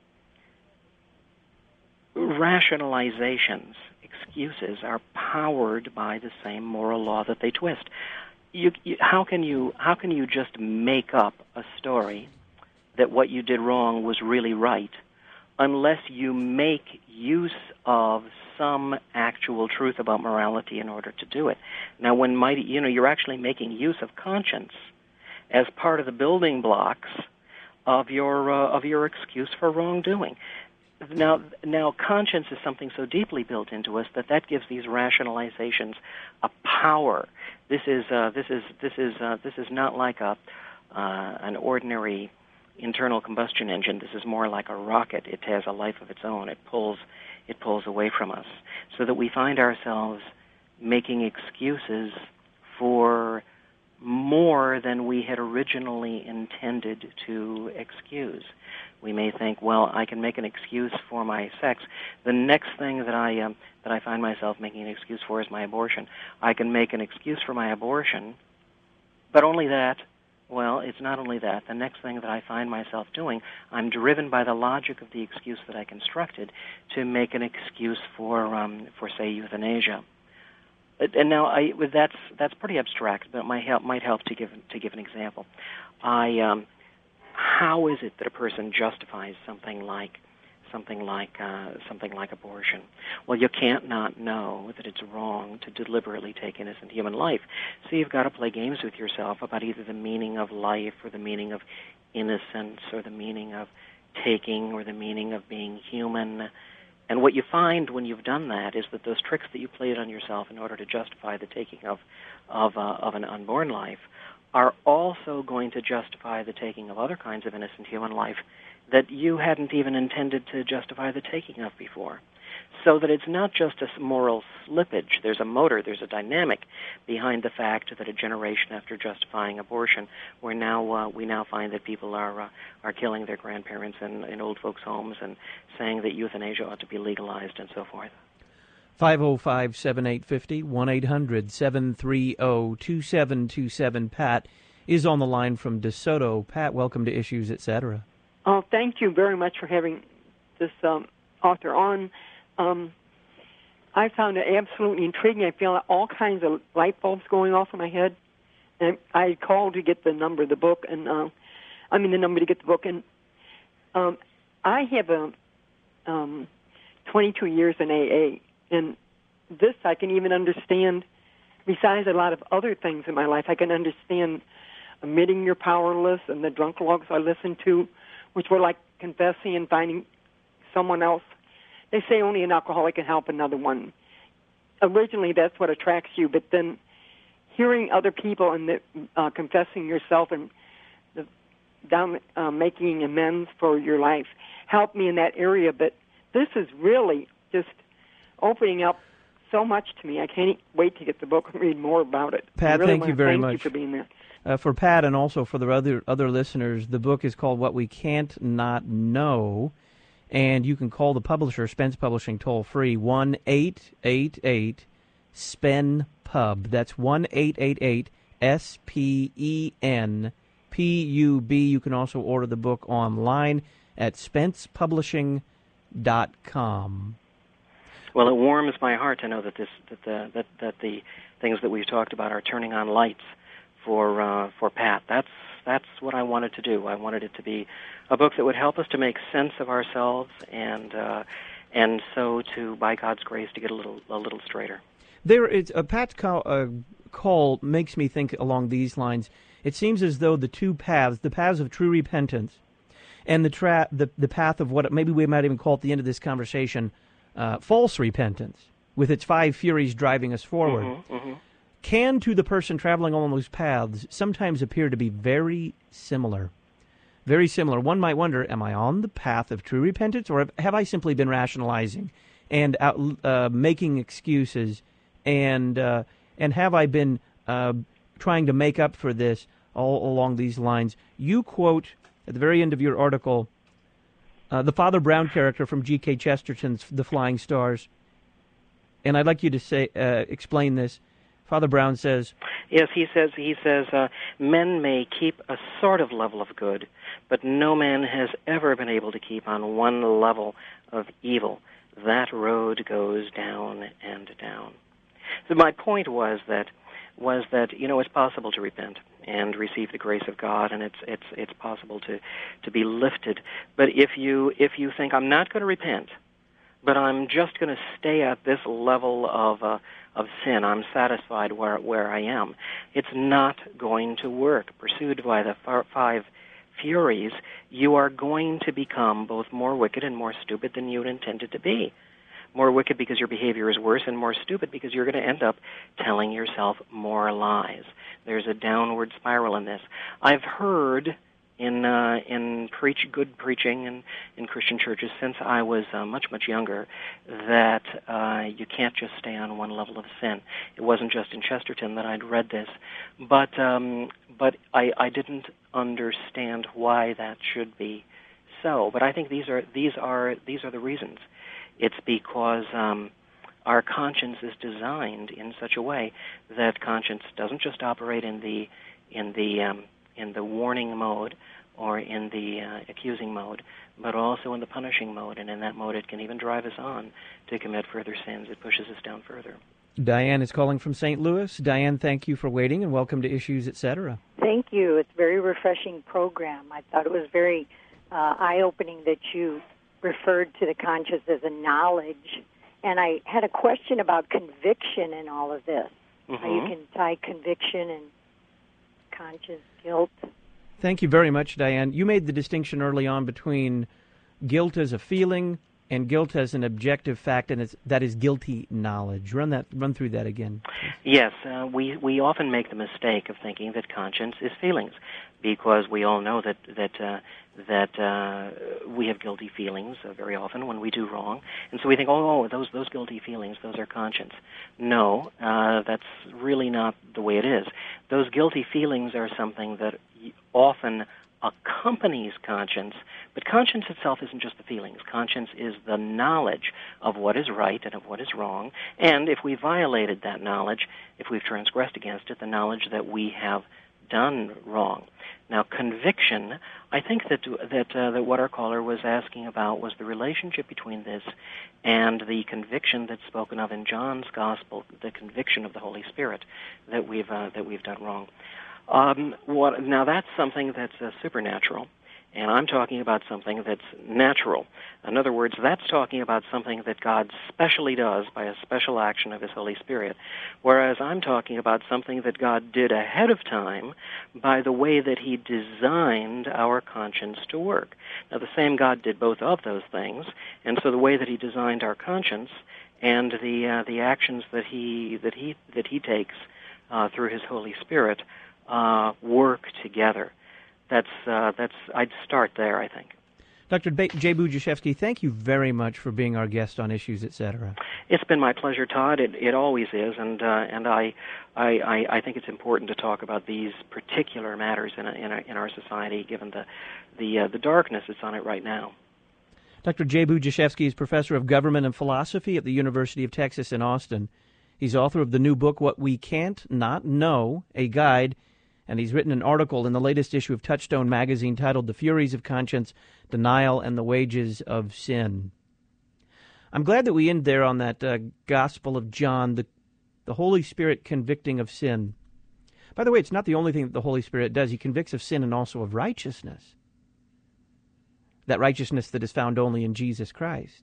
[SPEAKER 2] rationalizations, excuses, are powered by the same moral law that they twist. You, you, how can you how can you just make up a story that what you did wrong was really right, unless you make use of some actual truth about morality in order to do it? Now, when mighty, you know, you're actually making use of conscience as part of the building blocks of your uh, of your excuse for wrongdoing. Now, now, conscience is something so deeply built into us that that gives these rationalizations a power. This is uh, this is this is uh, this is not like a uh, an ordinary internal combustion engine. This is more like a rocket. It has a life of its own. It pulls it pulls away from us, so that we find ourselves making excuses for more than we had originally intended to excuse. We may think, well, I can make an excuse for my sex. The next thing that I um, that I find myself making an excuse for is my abortion. I can make an excuse for my abortion, but only that. Well, it's not only that. The next thing that I find myself doing, I'm driven by the logic of the excuse that I constructed to make an excuse for, um, for say, euthanasia. And now, I, that's that's pretty abstract, but it might help might help to give to give an example. I. Um, How is it that a person justifies something like something like uh, something like abortion? Well, you can't not know that it's wrong to deliberately take innocent human life. So you've got to play games with yourself about either the meaning of life or the meaning of innocence or the meaning of taking or the meaning of being human. And what you find when you've done that is that those tricks that you played on yourself in order to justify the taking of of, uh, of an unborn life are also going to justify the taking of other kinds of innocent human life that you hadn't even intended to justify the taking of before. So that it's not just a moral slippage. There's a motor, there's a dynamic behind the fact that a generation after justifying abortion, we're now, uh, we now find that people are uh, are killing their grandparents in, in old folks' homes and saying that euthanasia ought to be legalized and so forth.
[SPEAKER 1] five oh five, seven eight five oh, one eight hundred, seven three zero, two seven two seven. Pat is on the line from DeSoto. Pat, welcome to Issues, et cetera.
[SPEAKER 7] Oh, thank you very much for having this um, author on. Um, I found it absolutely intriguing. I feel all kinds of light bulbs going off in my head. And I called to get the number of the book, and uh, I mean the number to get the book. And um, I have a um, twenty-two years in A A. And this I can even understand, besides a lot of other things in my life. I can understand admitting you're powerless and the drunk logs I listened to, which were like confessing and finding someone else. They say only an alcoholic can help another one. Originally, that's what attracts you, but then hearing other people and the, uh, confessing yourself and the down uh, making amends for your life. Help me in that area. But this is really just opening up so much to me. I can't wait to get the book and read more about it.
[SPEAKER 1] Pat,
[SPEAKER 7] really
[SPEAKER 1] thank you very
[SPEAKER 7] thank
[SPEAKER 1] much.
[SPEAKER 7] Thank you for being there.
[SPEAKER 1] Uh, for Pat and also for the other other listeners, the book is called What We Can't Not Know, and you can call the publisher, Spence Publishing, toll-free, one eight eight eight S P E N P U B. That's one eight eight eight S P E N P U B. You can also order the book online at spence publishing dot com.
[SPEAKER 2] Well, it warms my heart to know that this that the that, that the things that we've talked about are turning on lights for uh, for Pat. That's that's what I wanted to do. I wanted it to be a book that would help us to make sense of ourselves, and uh, and so to, by God's grace, to get a little a little straighter.
[SPEAKER 1] There, it's a Pat's call, uh, call makes me think along these lines. It seems as though the two paths, the paths of true repentance, and the tra- the the path of what maybe we might even call at the end of this conversation, uh, false repentance, with its five furies driving us forward.
[SPEAKER 2] Mm-hmm, mm-hmm.
[SPEAKER 1] Can, to the person traveling along those paths, sometimes appear to be very similar. Very similar. One might wonder, am I on the path of true repentance, or have, have I simply been rationalizing and out, uh, making excuses, and uh, and have I been uh, trying to make up for this all along these lines? You quote, at the very end of your article, uh, the Father Brown character from G K Chesterton's The Flying Stars, and I'd like you to say uh, explain this. Father Brown says,
[SPEAKER 2] yes, he says, he says, uh, men may keep a sort of level of good, but no man has ever been able to keep on one level of evil. That road goes down and down. So my point was that, was that, you know, it's possible to repent and receive the grace of God, and it's, it's, it's possible to, to be lifted. But if you, if you think, I'm not going to repent, but I'm just going to stay at this level of, uh, of sin, I'm satisfied where where I am, it's not going to work. Pursued by the f- five furies, you are going to become both more wicked and more stupid than you intended to be. More wicked because your behavior is worse, and more stupid because you're going to end up telling yourself more lies. There's a downward spiral in this. I've heard in uh, in preach good preaching in, in Christian churches since I was uh, much, much younger, that uh, you can't just stay on one level of sin. It wasn't just in Chesterton that I'd read this, but um, but I, I didn't understand why that should be so. But I think these are these are these are the reasons. It's because um, our conscience is designed in such a way that conscience doesn't just operate in the in the um, in the warning mode or in the uh, accusing mode, but also in the punishing mode. And in that mode, it can even drive us on to commit further sins. It pushes us down further.
[SPEAKER 1] Diane is calling from Saint Louis. Diane, thank you for waiting, and welcome to Issues, et cetera.
[SPEAKER 8] Thank you. It's a very refreshing program. I thought it was very uh, eye-opening that you referred to the conscience as a knowledge. And I had a question about conviction in all of this.
[SPEAKER 2] Mm-hmm.
[SPEAKER 8] How you can tie conviction and conscious guilt.
[SPEAKER 1] Thank you very much, Diane. You made the distinction early on between guilt as a feeling and guilt as an objective fact, and it's, that is guilty knowledge. Run that. Run through that again.
[SPEAKER 2] Yes, uh, we we often make the mistake of thinking that conscience is feelings, because we all know that that uh, that uh, we have guilty feelings uh, very often when we do wrong, and so we think, oh, oh, those those guilty feelings, those are conscience. No, uh, that's really not the way it is. Those guilty feelings are something that often accompanies conscience, but conscience itself isn't just the feelings. Conscience is the knowledge of what is right and of what is wrong, and if we violated that knowledge, if we've transgressed against it, the knowledge that we have done wrong. Now, conviction, I think that that, uh, that what our caller was asking about was the relationship between this and the conviction that's spoken of in John's Gospel, the conviction of the Holy Spirit that we've uh, that we've done wrong. Um, what, now, that's something that's uh, supernatural, and I'm talking about something that's natural. In other words, that's talking about something that God specially does by a special action of His Holy Spirit, whereas I'm talking about something that God did ahead of time by the way that He designed our conscience to work. Now, the same God did both of those things, and so the way that He designed our conscience and the uh, the actions that He that He that He takes uh, through His Holy Spirit Uh, work together. that's uh, that's I'd start there, I think.
[SPEAKER 1] Doctor Ba- Jay Budziszewski, thank you very much for being our guest on Issues, et cetera.
[SPEAKER 2] It's been my pleasure, Todd. It it always is, and uh, and I, I I think it's important to talk about these particular matters in a, in, a, in our society, given the the uh, the darkness that's on it right now.
[SPEAKER 1] Doctor Jay Budziszewski is professor of government and philosophy at the University of Texas in Austin. He's author of the new book, What We Can't Not Know, a Guide, and he's written an article in the latest issue of Touchstone magazine titled The Furies of Conscience, Denial, and the Wages of Sin. I'm glad that we end there on that uh, Gospel of John, the, the Holy Spirit convicting of sin. By the way, it's not the only thing that the Holy Spirit does. He convicts of sin and also of righteousness. That righteousness that is found only in Jesus Christ.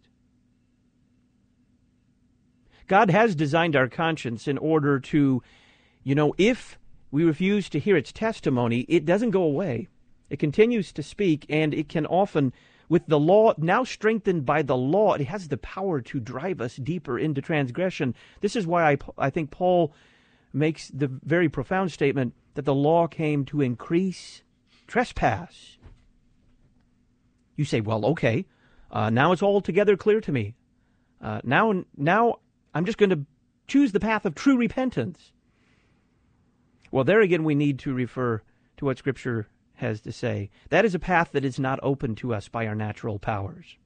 [SPEAKER 1] God has designed our conscience in order to, you know, if we refuse to hear its testimony, it doesn't go away. It continues to speak, and it can often, with the law, now strengthened by the law, it has the power to drive us deeper into transgression. This is why I, I think Paul makes the very profound statement that the law came to increase trespass. You say, well, okay, uh, now it's altogether clear to me. Uh, now, now I'm just going to choose the path of true repentance. Well, there again, we need to refer to what Scripture has to say. That is a path that is not open to us by our natural powers.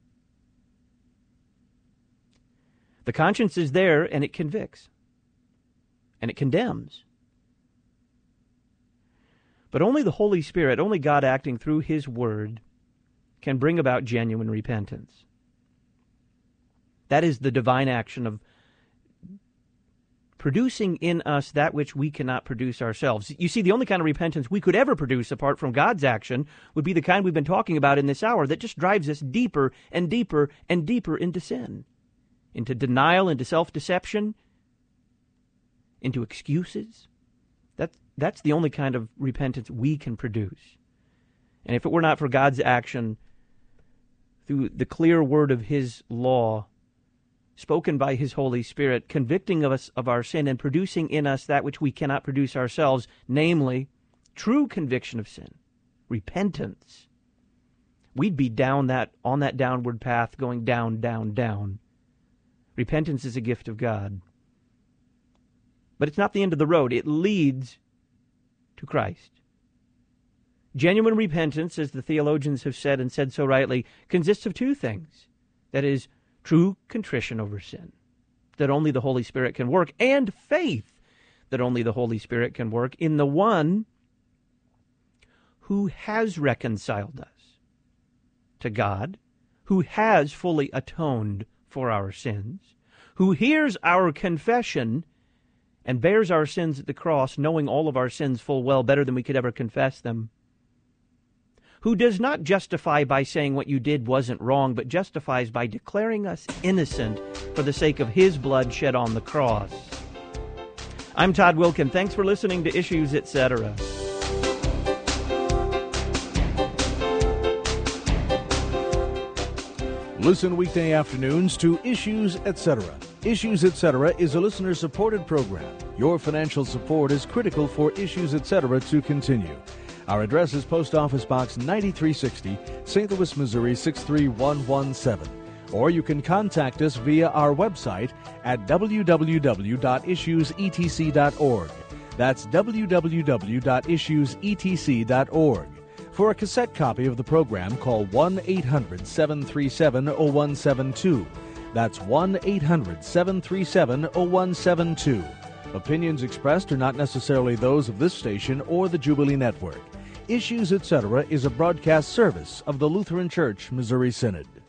[SPEAKER 1] The conscience is there, and it convicts, and it condemns. But only the Holy Spirit, only God acting through His Word, can bring about genuine repentance. That is the divine action of producing in us that which we cannot produce ourselves. You see, the only kind of repentance we could ever produce apart from God's action would be the kind we've been talking about in this hour that just drives us deeper and deeper and deeper into sin, into denial, into self-deception, into excuses. That, that's the only kind of repentance we can produce. And if it were not for God's action through the clear word of His law, spoken by His Holy Spirit, convicting of us of our sin and producing in us that which we cannot produce ourselves, namely, true conviction of sin, repentance, we'd be down that on that downward path, going down, down, down. Repentance is a gift of God. But it's not the end of the road. It leads to Christ. Genuine repentance, as the theologians have said and said so rightly, consists of two things. That is, true contrition over sin, that only the Holy Spirit can work, and faith, that only the Holy Spirit can work in the one who has reconciled us to God, who has fully atoned for our sins, who hears our confession and bears our sins at the cross, knowing all of our sins full well, better than we could ever confess them, who does not justify by saying what you did wasn't wrong, but justifies by declaring us innocent for the sake of His blood shed on the cross. I'm Todd Wilkin. Thanks for listening to Issues, et cetera.
[SPEAKER 3] Listen weekday afternoons to Issues, et cetera. Issues, et cetera is a listener-supported program. Your financial support is critical for Issues, et cetera to continue. Our address is Post Office Box ninety-three sixty, Saint Louis, Missouri six three one one seven. Or you can contact us via our website at w w w dot issues e t c dot org. That's w w w dot issues e t c dot org. For a cassette copy of the program, call one eight hundred seven three seven oh one seven two. That's one eight hundred seven three seven oh one seven two. Opinions expressed are not necessarily those of this station or the Jubilee Network. Issues, et cetera is a broadcast service of the Lutheran Church Missouri Synod.